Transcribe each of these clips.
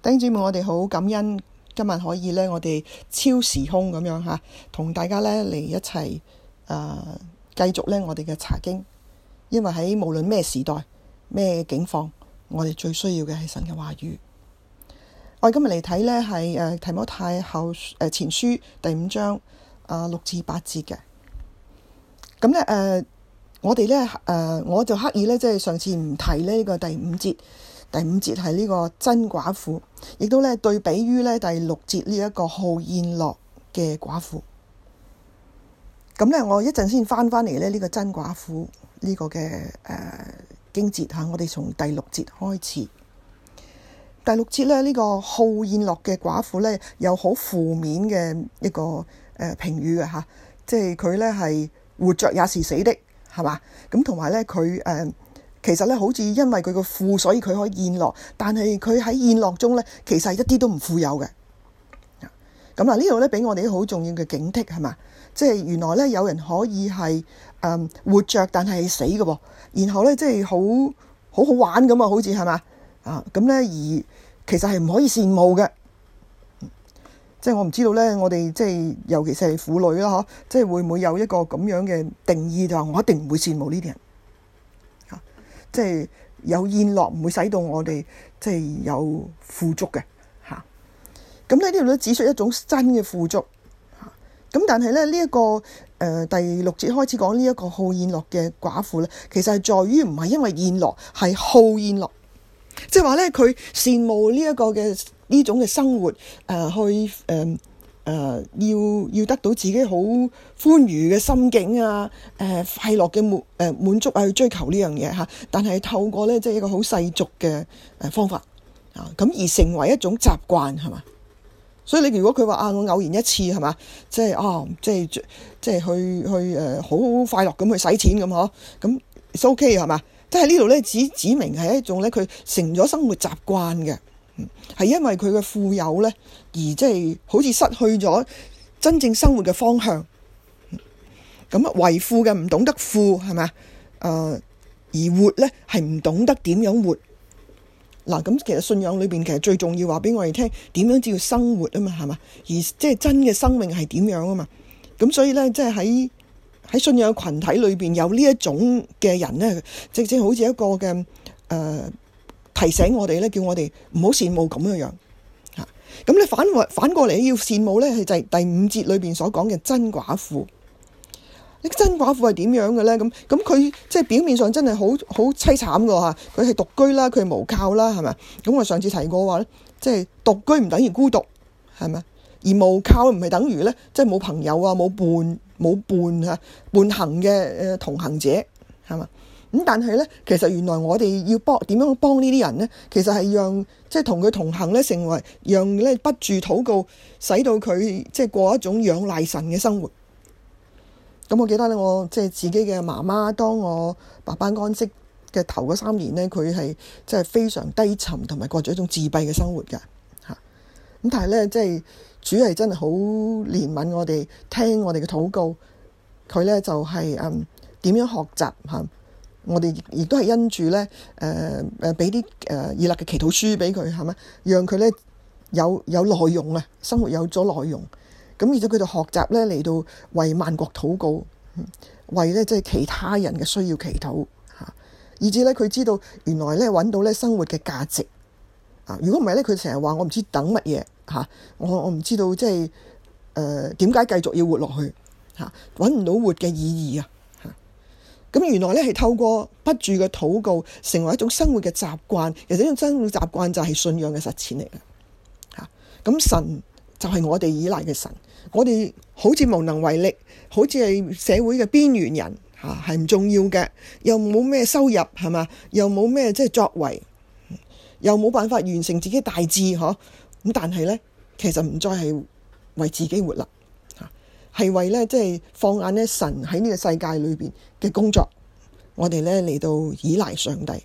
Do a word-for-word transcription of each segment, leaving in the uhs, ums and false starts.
弟兄姊妹，我哋好感恩今日可以咧，我哋超時空咁樣吓，同大家咧嚟一齊誒繼續咧我哋嘅查經。因為喺無論咩時代、咩境況，我哋最需要嘅係神嘅話語。我哋今日嚟睇咧係誒提摩太後誒前書第五章啊六至八節嘅。咁咧誒，我哋咧誒，我就刻意咧即係上次唔提呢個第五節。第五節係呢個真寡婦，亦都咧對比於咧第六節呢一個好宴樂嘅寡婦。咁咧，我一陣先翻翻嚟咧呢個真寡婦呢個嘅誒、呃、經節吓，我哋從第六節開始。第六節咧呢、這個好宴樂嘅寡婦咧，有好負面嘅一個誒、呃、評語嘅吓，即係佢咧係活着也是死的，係嘛？咁同埋咧佢誒。其實咧，好似因為佢個富，所以佢可以宴樂，但係佢喺宴樂中咧，其實一啲都唔富有嘅。咁啊，呢度咧俾我哋好重要嘅警惕係嘛？即係原來咧有人可以係誒、嗯、活着，但係死嘅喎。然後咧即係好好好玩咁啊，好似係嘛啊咁咧，而其實係唔可以羨慕嘅。即係我唔知道咧，我哋即係尤其是係婦女啦，嗬，即係會唔會有一個咁樣嘅定義，就話我一定唔會羨慕呢啲人。即係有宴樂唔會使到我哋即係有富足嘅嚇，咁咧呢度都指出一種真嘅富足嚇。咁但係咧呢一個誒、呃、第六節開始講呢一個好宴樂嘅寡婦咧，其實係在於唔係因為宴樂，係好宴樂，即係話咧佢羨慕呢一個嘅呢種嘅生活誒、呃、去誒。呃誒、呃、要要得到自己好歡愉嘅心境啊，誒、呃、快樂嘅滿誒滿足啊，去追求呢樣嘢嚇。但係透過咧即係一個好世俗嘅誒方法啊，咁而成為一種習慣係嘛。所以你如果佢話啊，我偶然一次係嘛，即係啊，即係即係去去誒好好快樂咁去使錢咁嗬，咁 it's OK 係嘛？即係呢度咧指指明係一種咧佢成咗生活習慣嘅。係因為佢嘅富有咧，而即係好似失去咗真正生活嘅方向。咁啊，為富嘅唔懂得富係咪？誒、呃，而活咧係唔懂得點樣活。嗱，咁其實信仰裏邊其實最重要話俾我哋聽，點樣叫生活啊嘛，係嘛？而即係真嘅生命係點樣啊嘛？咁所以咧，即係喺喺信仰群體裏邊有呢一種嘅人咧，即係好似一個嘅誒。呃提醒我哋咧，叫我哋唔好羨慕咁樣樣嚇。咁你反反過嚟要羨慕咧，係就係第五節裏邊所講嘅真寡婦。呢真寡婦係點樣嘅咧？咁咁佢即係表面上真係好好凄慘㗎嚇。佢係獨居啦，佢係無靠啦，係咪？咁我上次提過話咧，即係獨居唔等於孤獨，係咪？而無靠唔係等於咧，即係冇朋友啊，冇伴冇伴嚇伴行嘅誒同行者，係嘛？咁但係咧，其實原來我哋要幫點樣幫呢啲人咧？其實係讓即係同佢同行咧，成為讓咧不住禱告，使到佢即係過一種仰賴神嘅生活。咁我記得咧，我即係自己嘅媽媽，當我爸爸安息嘅頭嗰三年咧，佢係即係非常低沉同埋過住一種自閉嘅生活㗎嚇。咁但係咧，即係主係真係好憐憫我哋，聽我哋嘅禱告，佢咧就係嗯點樣學習嚇。我哋亦都係因住咧，誒誒俾啲誒以勒嘅祈禱書俾佢，係咪？讓佢咧有有內容啊，生活有咗內容。咁而且佢就學習咧嚟到為萬國禱告，為咧即係其他人嘅需要祈禱嚇。以至咧佢知道原來咧揾到咧生活嘅價值啊！如果唔係咧，佢成日話我唔知等乜嘢嚇，我我唔知道即係誒點解繼續要活落去嚇，揾唔到活嘅意義啊！咁原來咧係透過不住嘅禱告，成為一種生活嘅習慣。其實呢種生活習慣就係信仰嘅實踐嚟嘅嚇。咁神就係我哋依賴嘅神，我哋好似無能為力，好似係社會嘅邊緣人嚇，係唔重要嘅，又冇咩收入係嘛，又冇咩即係作為，又冇辦法完成自己大志嗬。咁但係咧，其實唔再係為自己活啦。係為咧，即係放眼咧神喺呢個世界裏邊嘅工作，我哋咧嚟到依賴上帝。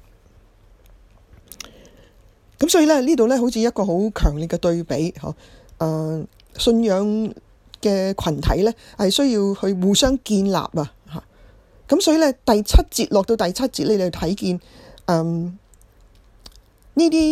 咁所以咧呢度咧好似一個好強烈嘅對比，嗬、呃，誒信仰嘅群體咧係需要去互相建立啊，嚇。咁所以咧第七節落到第七節，你哋睇見，嗯呢啲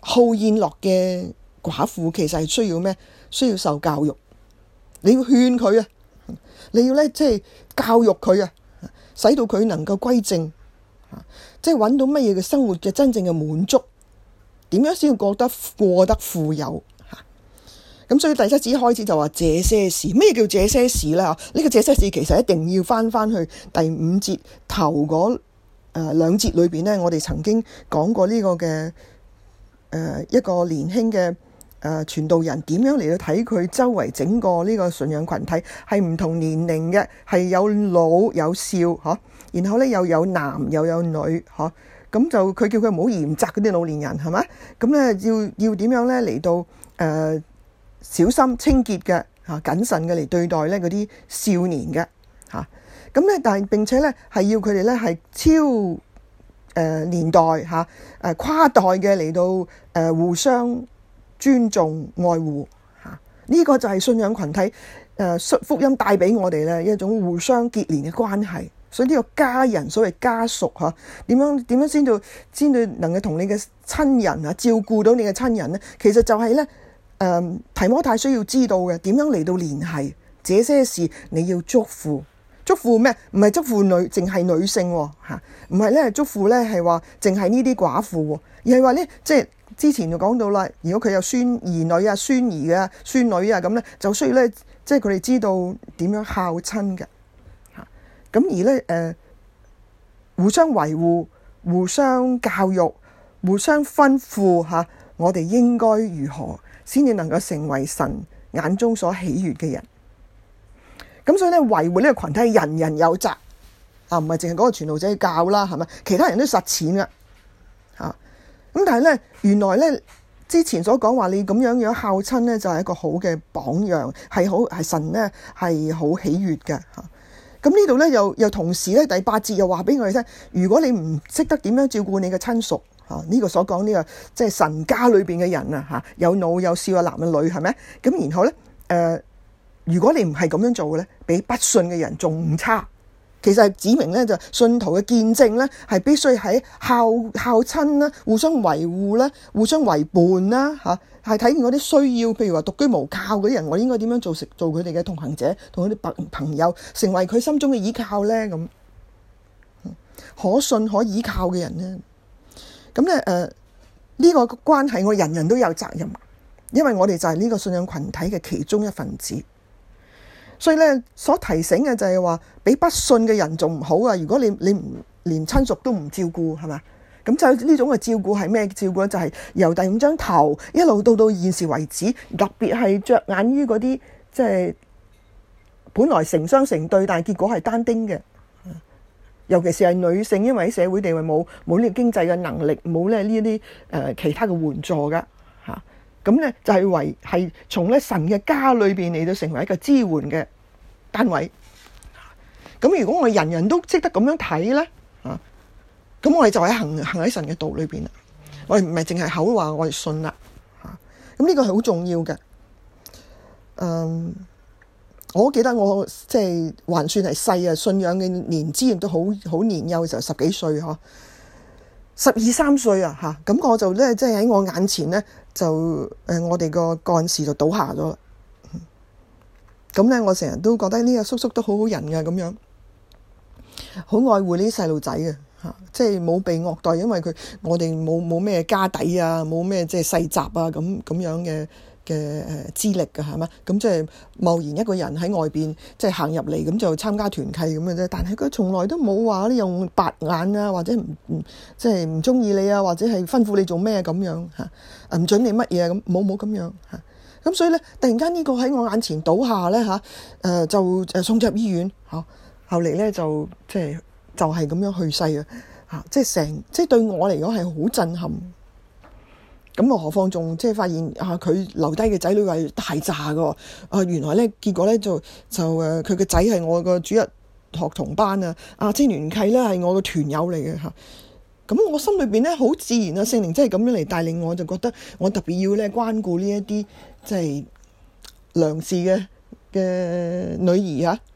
好宴樂嘅寡婦其實係需要咩？需要受教育，你要勸佢啊，你要咧即係教育佢啊，使到佢能夠歸正，即係揾到乜嘢嘅生活嘅真正嘅滿足，點樣先要覺得過得富有嚇？咁所以第七節開始就話這些事，咩叫這些事咧？呢、這個這些事其實一定要翻翻去第五節頭嗰誒兩節裏邊咧，我哋曾經講過呢個嘅誒、呃、一個年輕嘅。誒傳道人點樣嚟到睇佢周圍整個呢個信仰群體係唔同年齡嘅，係有老有少嗬，然後咧又有男又有女嗬，咁就佢叫佢唔好嚴責嗰啲老年人係咪？咁咧要要點樣咧嚟到誒、呃、小心清潔嘅嚇謹慎嘅嚟對待咧嗰啲少年嘅嚇，咁咧但係並且咧係要佢哋咧係超誒、呃、年代嚇誒、呃、跨代嘅嚟到誒、呃、互相尊重愛護嚇，呢、這個就係信仰群體誒、呃、福音帶俾我哋咧一種互相結連嘅關係。所以呢個家人，所謂家屬嚇，點樣點樣先到先到能夠同你嘅親人啊照顧到你嘅親人咧？其實就係咧誒提摩太需要知道嘅點樣嚟到聯繫這些事，你要囑咐囑咐咩？唔係囑咐女，淨係女性嚇，唔係咧囑咐咧係話淨係呢啲寡婦，而係話咧即係。之前就講到啦，如果佢有孫兒女啊、孫兒啊、孫女啊咁咧，就需要咧，即係佢哋知道點樣孝親嘅嚇。咁而咧誒、呃，互相維護、互相教育、互相吩咐嚇，我哋應該如何先至能夠成為神眼中所喜悅嘅人？咁所以咧，維護呢個群體，人人有責啊，唔係淨係嗰個傳道者教啦，係咪？其他人都實踐嘅嚇。咁但係咧，原來咧之前所講話你咁樣樣孝親咧，就係一個好嘅榜樣，係好係神咧係好喜悅嘅嚇。咁呢度咧又又同時咧第八節又話俾我哋聽，如果你唔識得點樣照顧你嘅親屬嚇，呢個所講呢個即係神家裏邊嘅人啊嚇，有老有少有男有女係咪？咁然後咧誒，如果你唔係咁樣做嘅咧，比不信嘅人仲差。其實係指明咧，就信徒嘅見證咧，係必須喺孝孝親啦、互相維護啦、互相為伴啦嚇，係睇見嗰啲需要，譬如話獨居無靠嗰啲人，我應該點樣做食做佢哋嘅同行者，同佢啲朋朋友，成為佢心中嘅依靠咧咁，可信可依靠嘅人咧。咁咧誒呢個關係，我人人都有責任，因為我哋就係呢個信仰群體嘅其中一份子。所以咧，所提醒嘅就係話，比不信嘅人仲唔好啊！如果你你唔連親屬都唔照顧，係嘛？咁就呢種嘅照顧係咩照顧咧？就係、是、由第五章頭一路到到現時為止，特別係着眼於嗰啲即係本來成雙成對，但係結果係單丁嘅。尤其是係女性，因為喺社會地位冇冇呢個經濟嘅能力，冇咧呢啲誒其他嘅援助噶嚇。咁咧就係為係從咧神嘅家裏邊嚟到成為一個支援嘅單位。咁如果我哋人人都識得咁樣睇咧，啊，咁我哋就喺行行喺神嘅道裏邊啦。我哋唔係淨係口話我哋信啦，嚇。咁呢個係好重要嘅。嗯，我記得我即係還算係細啊，信仰嘅年資亦都好好年幼嘅時候，十幾歲嗬，十二三歲啊嚇。咁我就咧即係喺我眼前咧。就誒、呃，我哋個幹事就倒下咗啦。咁咧，我成日都覺得呢個叔叔都好好人嘅，咁樣好愛護呢啲細路仔嘅嚇，即係冇被虐待，因為佢我哋冇冇咩家底啊，冇咩即係世襲啊，咁咁樣嘅嘅誒資歷嘅係嘛？咁即係貿然一個人喺外邊即係行入嚟，咁就參加團契咁嘅啫。但係佢從來都冇話你用白眼啊，或者唔唔即係唔中意你啊，或者係吩咐你做咩咁樣嚇。唔准你乜嘢啊，咁冇冇咁樣嚇，咁所以咧突然間呢個喺我眼前倒下咧嚇，誒、呃、就誒送咗入醫院嚇，後嚟咧就即係就係、是、咁樣去世啊嚇，即係成即係對我嚟講係好震撼。咁啊何況仲即係發現啊佢留低嘅仔女係大扎噶，啊原來咧結果咧就就誒佢個仔係我個主日學同班啊，啊青年契咧係我個團友嚟嘅嚇。咁我心裏邊咧好自然啊，聖靈真係咁樣嚟帶領我，就覺得我特別要咧關顧呢一啲即係良士嘅嘅女兒啊，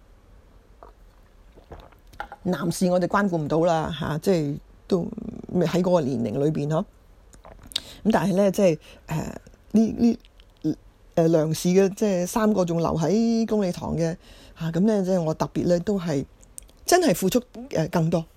男士我哋關顧唔到啦嚇，即係都喺嗰個年齡裏邊嗬。 咁但係咧，即係誒呢呢誒梁氏嘅即係三個仲留喺公理堂嘅嚇，咁咧即係我特別咧都係真係付出誒更多，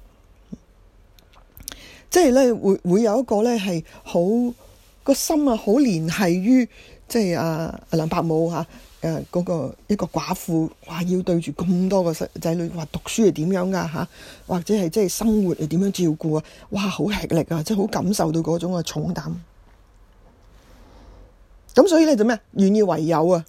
即係咧會會有一個咧係好個心啊，好聯繫於即係阿梁伯母嚇。誒嗰個一個寡婦，話要對住咁多個仔女，話讀書係點樣噶嚇，或者係即係生活係點樣照顧啊？哇，好吃力啊，即係好感受到嗰種嘅重擔。咁所以咧就咩？願意為有啊。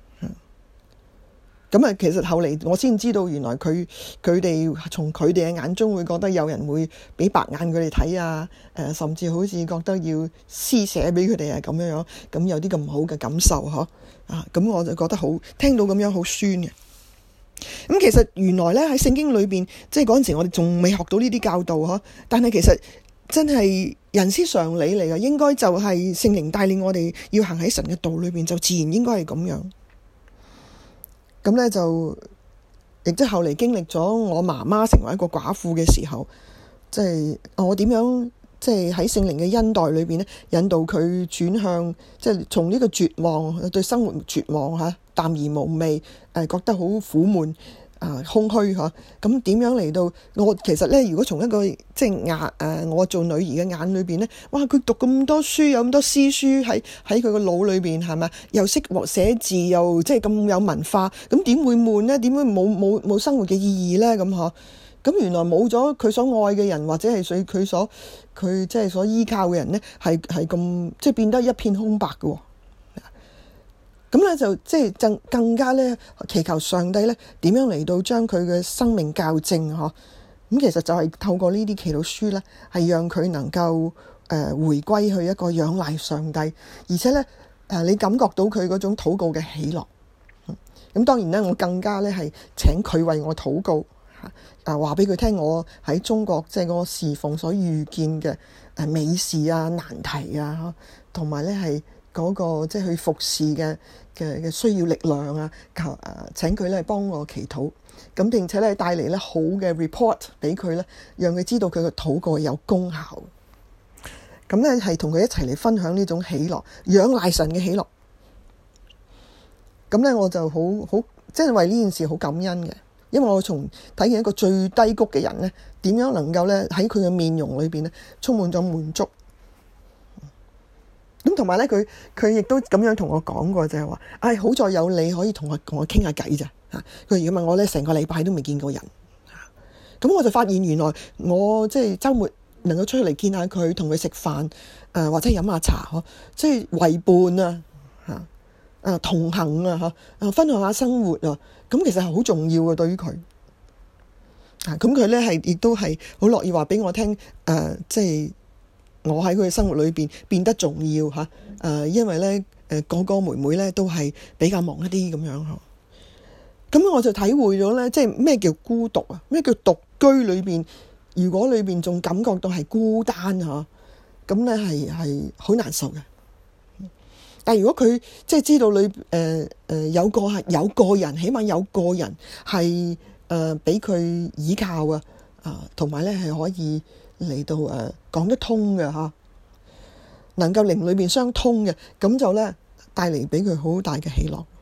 咁啊，其實後嚟我先知道，原來佢佢哋從佢哋嘅眼中會覺得有人會俾白眼佢哋睇啊，誒，甚至好似覺得要施捨俾佢哋啊咁樣樣，咁有啲咁好嘅感受嗬啊，咁我就覺得好聽到咁樣好酸嘅。咁其實原來咧喺聖經裏邊，即係嗰陣時我哋仲未學到呢啲教導嗬，但係其實真係人之常理嚟嘅，應該就係聖靈帶領我哋要行喺神嘅道裏邊，就自然應該係咁樣。咁咧就亦即係後嚟經歷咗我媽媽成為一個寡婦嘅時候，即係我點樣即係喺聖靈嘅恩待裏邊咧，引導佢轉向即係從呢個絕望對生活絕望嚇，淡而無味，誒覺得好苦悶啊，空虛嚇。咁點樣嚟到我其實咧？如果從一個即係眼誒，我做女兒嘅眼裏邊咧，哇！佢讀咁多書，有咁多詩書喺喺佢個腦裏邊係咪？又識寫字，又即係咁有文化，咁點會悶咧？點會冇冇冇生活嘅意義咧？咁嗬？咁原來冇咗佢所愛嘅人，或者係佢佢所佢即係所依靠嘅人咧，係係咁即係變得一片空白嘅喎。咁咧就即係更更加咧祈求上帝咧點樣嚟到將佢嘅生命校正嗬。咁其實就係透過呢啲祈禱書咧，係讓佢能夠誒、呃、回歸去一個仰賴上帝，而且咧誒、呃、你感覺到佢嗰種禱告嘅喜樂。咁、嗯、當然咧，我更加咧係請佢為我禱告嚇，啊話俾佢聽我喺中國即係嗰個侍奉所遇見嘅誒美事啊、難題啊，同埋咧係嗰個即係去服侍嘅嘅嘅需要力量啊，求誒請佢咧幫我祈禱。咁並且咧帶嚟咧好嘅 report 俾佢咧，讓佢知道佢嘅禱告有功效。咁咧係同佢一齊嚟分享呢種喜樂，仰賴神嘅喜樂。咁咧我就好好即係為呢件事好感恩嘅，因為我從睇見一個最低谷嘅人咧，點樣能夠咧喺佢嘅面容裏邊咧充滿咗滿足。咁同埋咧，佢佢亦都咁樣同我講過，就係話，唉，好在有你可以同我同我傾下偈咋嚇。佢如果問我咧，成個禮拜都未見過人。咁我就發現原來我即係週末能夠出去嚟見下佢，同佢食飯，誒、呃、或者飲下茶呵，即係為伴啊嚇，誒同行啊嚇，誒分享下生活啊。咁其實係好重要嘅對於佢。啊，咁佢咧係亦都係好樂意話俾我聽，誒、呃、即係。我喺佢嘅生活裏邊變得重要嚇，誒、呃，因為咧誒哥哥妹妹咧都係比較忙一啲咁樣嗬。咁我就體會咗咧，即係咩叫孤獨啊？咩叫獨居裏邊？如果裏邊仲感覺到係孤單嚇，咁咧係係好難受嘅。但係如果佢即係知道裏誒誒有個係有個人，起碼有個人係誒俾佢依靠啊，啊，同埋咧係可以。嚟到誒、呃、講得通嘅嚇，能夠靈裏面相通嘅，咁就咧帶嚟俾佢好大嘅喜樂。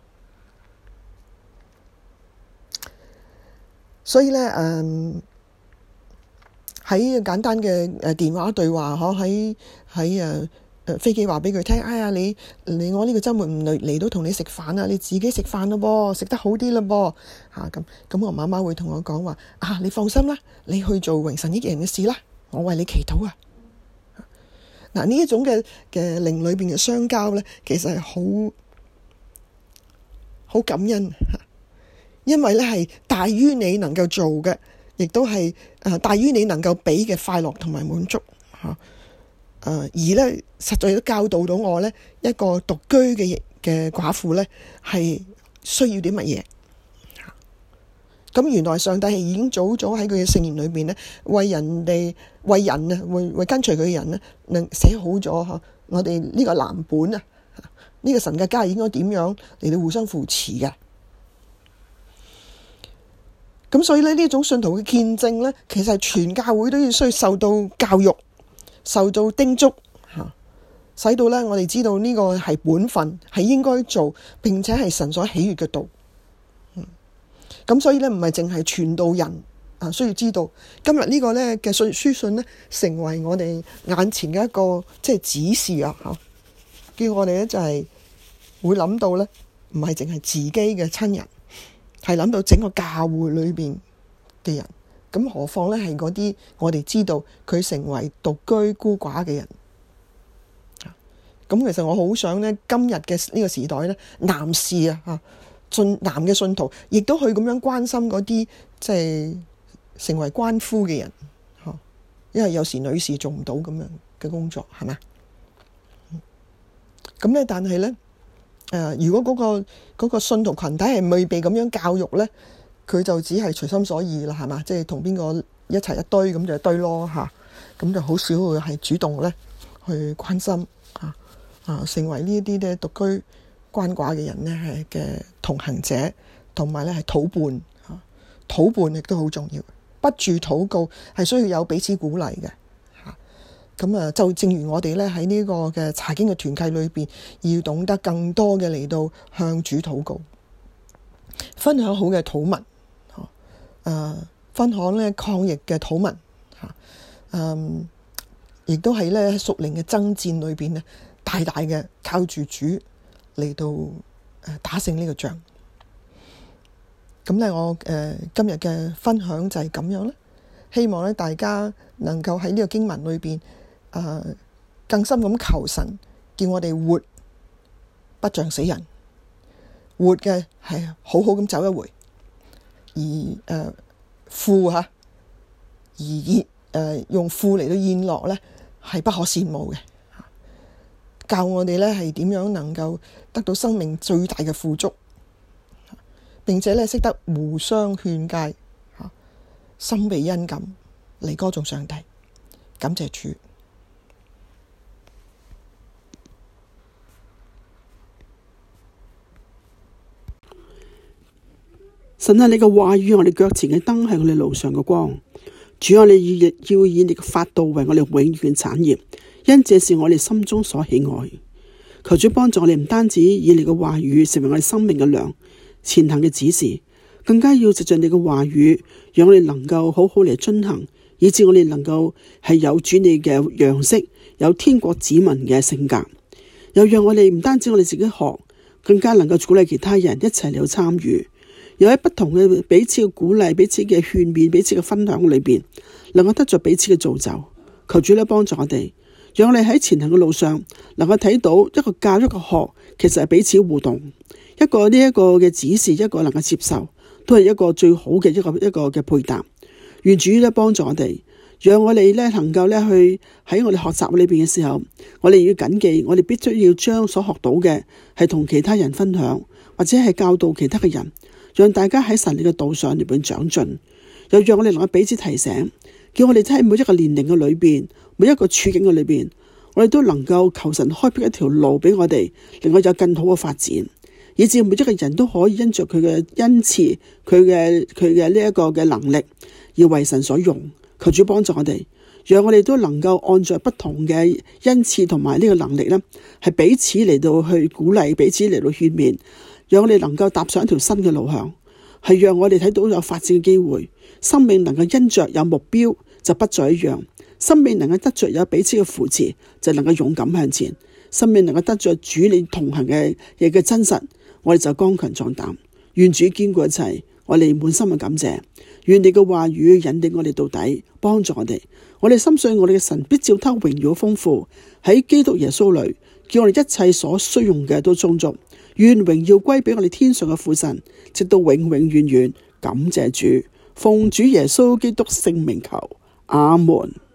所以咧誒喺簡單嘅誒電話對話呵，喺喺誒誒飛機話俾佢聽，哎呀你你我呢個週末唔嚟嚟到同你食飯啊，你自己食飯咯噃，食得好啲咯噃嚇咁咁，我媽媽會同我講話啊，你放心啦，你去做榮神益人嘅事啦。我為你祈禱啊！嗱，呢一種嘅嘅靈裏邊嘅相交咧，其實係好好感恩，因為咧係大於你能夠做嘅，亦都係誒大於你能夠俾嘅快樂同埋滿足嚇。誒、呃、而咧實在都教導到我咧，一個獨居嘅嘅寡婦咧係需要啲乜嘢。咁原來上帝係已經早早喺佢嘅聖言裏邊咧，為人哋為人啊，為為跟隨佢嘅人咧，能寫好咗嚇。我哋呢個藍本啊，呢個神嘅家應該點樣嚟到互相扶持嘅。咁所以咧，呢種信徒嘅見證咧，其實係全教會都要需要受到教育、受到叮囑嚇， 使到咧我哋知道呢個係本分，係應該做，並且係神所喜悅嘅道。嗯，咁所以咧唔係淨係傳道人啊需要知道，今日呢個咧嘅信書信咧，成為我哋眼前嘅一個即係指示啊，吓，叫我哋咧就係會諗到咧，唔係淨係自己嘅親人，係諗到整個教會裏邊嘅人。咁何況咧係嗰啲我哋知道佢成為獨居孤寡嘅人。咁其實我好想咧，今日嘅呢個時代咧，男士啊吓，信男嘅信徒亦都去咁樣關心嗰啲即係成為鰥夫嘅人，吓，因為有時女士做唔到咁樣嘅工作，係嘛？咁咧，但係咧，誒，如果嗰個嗰個信徒群體係未被咁樣教育咧，佢就只係隨心所欲啦，係嘛？即係同邊個一齊一堆咁就一堆咯，吓，咁就好少會係主動咧去關心啊啊，成為呢一啲咧獨居鰥寡嘅人咧係嘅同行者，同埋咧係禱伴啊，禱伴亦都好重要。不住禱告係需要有彼此鼓勵嘅吓。咁啊，就正如我哋咧喺呢個嘅查經嘅團契裏邊，要懂得更多嘅嚟到向主禱告，分享好嘅禱文。誒，分享咧抗疫嘅禱文嚇，嗯，亦都係咧喺屬靈嘅爭戰裏邊咧，大大嘅靠住主嚟到誒打勝呢個仗。咁咧，我誒今日嘅分享就係咁樣啦。希望咧大家能夠喺呢個經文裏邊誒更深咁求神，叫我哋活不像死人，活嘅係好好咁走一回。而誒富嚇，而宴誒用富嚟到宴樂咧，係不可羨慕嘅。教我哋咧係點樣能夠得到生命最大嘅富足，並且咧識得互相勸誡嚇，心被恩感嚟歌頌上帝，感謝主。 神啊，你嘅話語我哋腳前嘅燈，係我哋路上嘅光。主啊，你要要以你嘅法度為我哋永遠產業，因這是我哋心中所喜愛。求主幫助我哋，唔單止以你嘅話語成為我哋生命嘅糧、前行嘅指示，更加要藉着你嘅話語，讓我哋能夠好好嚟遵行，以致我哋能夠係有主你嘅樣式，有天國子民嘅性格。又讓我哋唔單止我哋自己學，更加能夠鼓勵其他人一齊嚟到參與。又喺不同嘅彼此嘅鼓勵、彼此嘅勸勉、彼此嘅分享裏邊，能夠得着彼此嘅造就。求主咧幫助我哋，讓我哋喺前行嘅路上，能夠睇到一個教一個學，其實係彼此互動。一個呢一個嘅指示，一個能夠接受，都係一個最好嘅一個一個嘅配搭。願主咧幫助我哋，讓我哋咧能夠咧去喺我哋學習裏邊嘅時候，我哋要謹記，我哋必須要將所學到嘅係同其他人分享，或者係教導其他嘅人。讓大家喺神你嘅道上裏邊長進，又讓我哋能夠彼此提醒，叫我哋喺每一個年齡嘅裏邊，每一個處境嘅裏邊，我哋都能夠求神開闢一條路俾我哋，令我有更好嘅發展，以至每一個人都可以因着佢嘅恩賜，佢嘅佢嘅呢一個嘅能力，而為神所用。求主幫助我哋，讓我哋都能夠按着不同嘅恩賜同埋呢個能力呢，係彼此嚟到去鼓勵，彼此嚟到勸勉。讓我哋能夠踏上一條新嘅路向，係讓我哋睇到有發展嘅機會，生命能夠因着有目標就不再一樣，生命能夠得着有彼此嘅扶持就能夠勇敢向前，生命能夠得着主你同行嘅嘢嘅真實，我哋就剛強壯膽。願主堅固一切，我哋滿心嘅感謝。願你嘅話語引領我哋到底，幫助我哋。我哋深信我哋嘅神必照他榮耀豐富喺基督耶穌裏，叫我哋一切所需用嘅都充足。願榮耀歸俾我哋天上嘅父神，直到永永遠遠。感謝主，奉主耶穌基督聖名求，阿門。